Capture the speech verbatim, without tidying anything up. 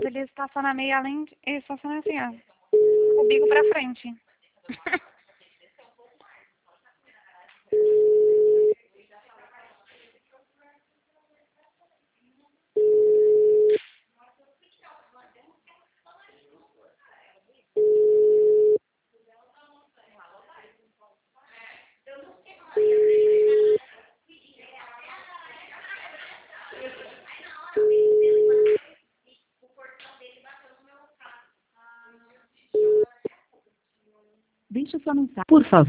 ele estaciona meio além, de, ele estaciona assim, ó, o bico pra frente. Deixe sua mensagem. Por favor.